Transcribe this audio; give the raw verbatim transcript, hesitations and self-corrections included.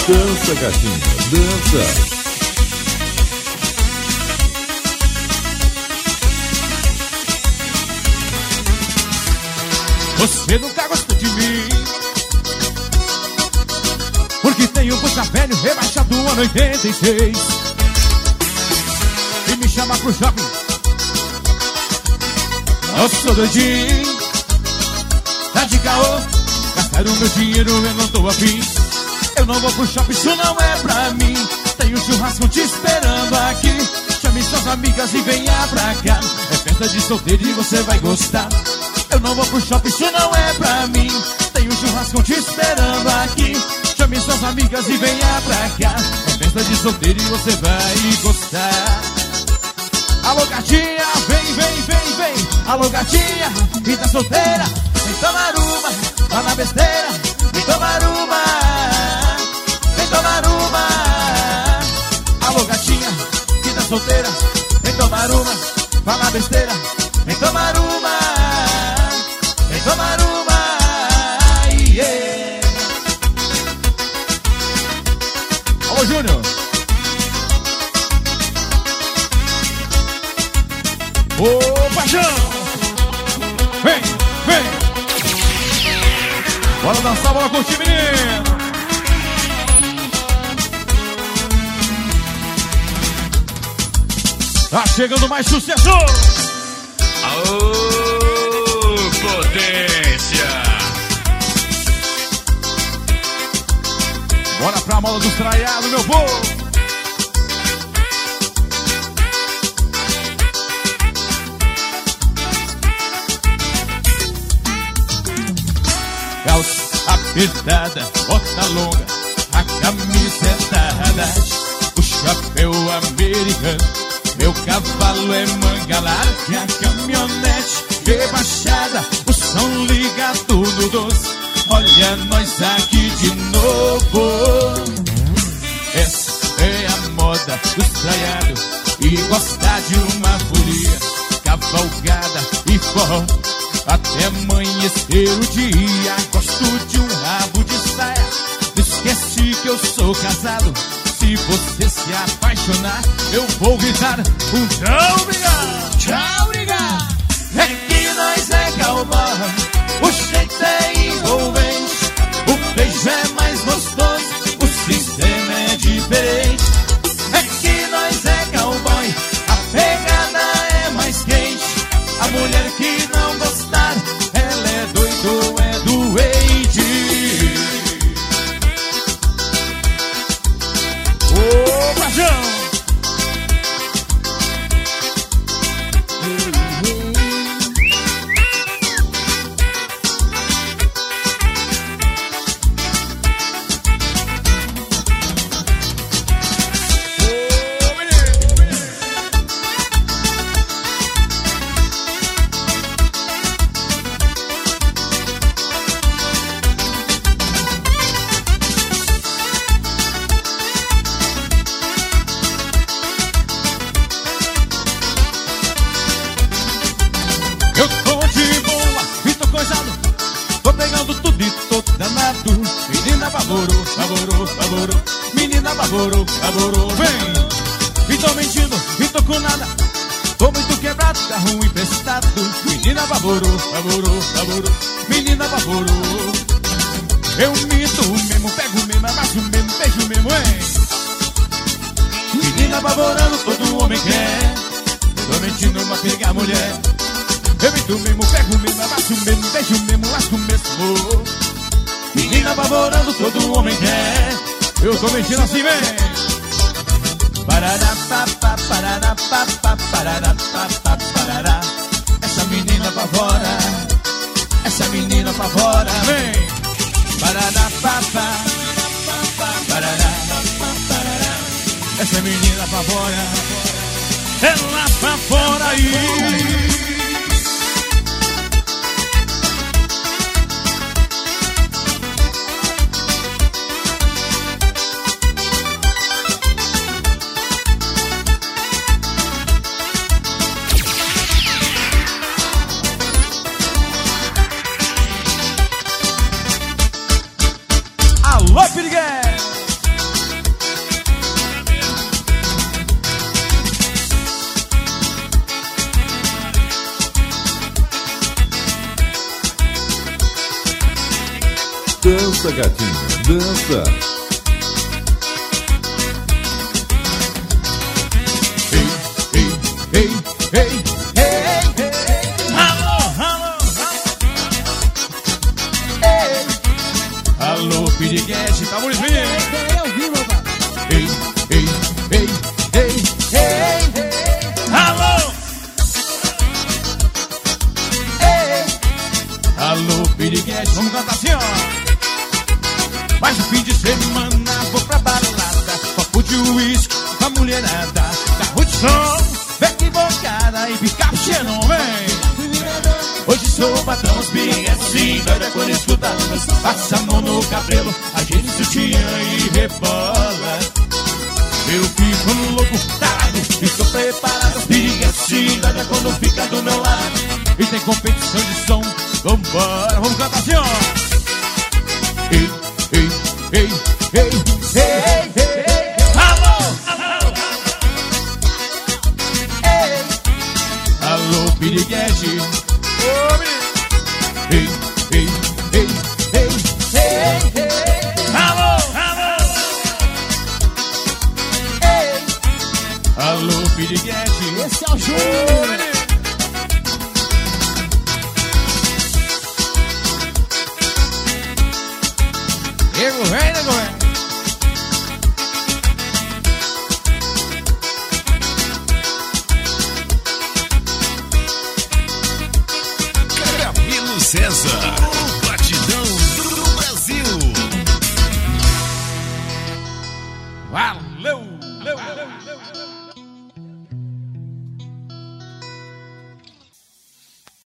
Dança, gatinha, dança. Você nunca gostou de mim, porque tem um puxa velho rebaixado ano oitenta e seis e me chama pro shopping. Eu sou doidinho, tá de caô, gastar o meu dinheiro eu não tô afim. Eu não vou pro shopping, isso não é pra mim. Tem um churrasco te esperando aqui. Chame suas amigas e venha pra cá. É festa de solteiro e você vai gostar. Eu não vou pro shopping, isso não é pra mim. Tem um churrasco te esperando aqui. Chame suas amigas e venha pra cá. É festa de solteiro e você vai gostar. Alô gatinha, vem, vem, vem, vem. Alô gatinha, e tá solteira, vem tomar uma, lá na besteira. Vem tomar uma, vem tomar uma. Alô gatinha, que tá solteira, vem tomar uma, lá na besteira. Vem tomar uma, vem tomar uma, yeah. Alô Júnior. Ô paixão, vem, vem. Bora dançar, bora curtir, menino. Tá chegando mais sucesso. Aô, potência. Bora pra moda dos traiados, meu povo. Calça apertada, bota longa, a camiseta haddad, o chapéu americano, meu cavalo é manga larga, a caminhonete rebaixada, o som ligado no doce, olha nós aqui de novo. Essa é a moda dos traiados, e gostar de uma folia, cavalgada e forró. Até amanhecer o dia, gosto de um rabo de saia. Esquece que eu sou casado. Se você se apaixonar, eu vou gritar um tchau, obrigado, tchau, obrigado. É que nós é cowboy, o jeito é envolvente, o beijo é mais gostoso, o sistema é diferente. É que nós é cowboy, a pegada é mais quente. A mulher que não gostar, ela é doida ou é doente. Ô, paixão! Menina baborou, baborou, baborou. Menina baborou, baborou. Vem! E tô mentindo, e tô com nada. Tô muito quebrado, carro emprestado. Menina baborou, baborou, baborou. Menina baborou. Eu minto mesmo, pego mesmo, abraço mesmo, beijo mesmo, hein? Menina baborando, todo homem quer. Tô mentindo, mas pegar mulher. Eu minto mesmo, pego mesmo, abraço mesmo, beijo mesmo, lasco mesmo. Menina baborando, todo homem quer. Eu tô mentindo assim, vem. Parará, papá, parará, papá, parará, papá, parará. Essa menina pavora, essa menina pavora, vem. Parará, papá, parará, parará. Essa menina pavora, ela pavora aí. Alô, Piriguete! Dança, gatinho, dança. Ei, ei, ei, ei, ei, ei. Alô, alô, alô. Ei. Alô, piriguete, tá bonito, hein? Eu vi, meu pai. Ei, ei, ei, ei, ei, ei. Alô. Ei. Alô, piriguete, vamos cantar assim, ó. Mas no fim de semana vou pra balada, copo de uísque, com a mulherada, carro de som, equivocada e picape xenon, vem. Hoje sou patrão, os bem assim, doida quando escuta, passa a mão no cabelo, a gente sutiã e rebola. Eu fico louco, tarado, estou preparado, periga assim, doida quando fica do meu lado. E tem competição de som, vambora, vamos cantar assim, ó. Ei, ei, ei, ei, ei, ei, ei. Alô, alô, ei. Alô, piriguete. Ei, ei, ei, ei, ei, ei. Alô, alô, ei. Alô, piriguete. Esse é o Júnior. Nego vem, nego vem. Camilo César, o batidão do Brasil. Fala.